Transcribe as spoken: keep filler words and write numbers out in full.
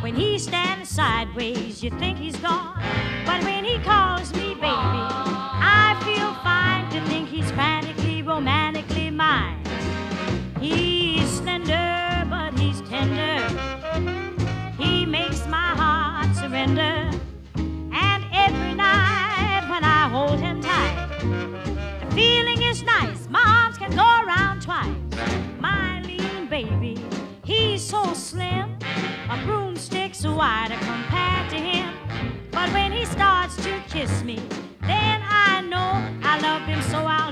When he stands sideways, you think he's gone. But when he calls me baby, I feel fine to think he's frantically, romantically mine. He's slender, but he's tender. He makes my heart surrender. And every night when I hold him tight, the feeling is nice. My arms can go around twice. My lean baby, he's so slim, a broomstick's wider compared to him. But when he starts to kiss me, then I know I love him so I'll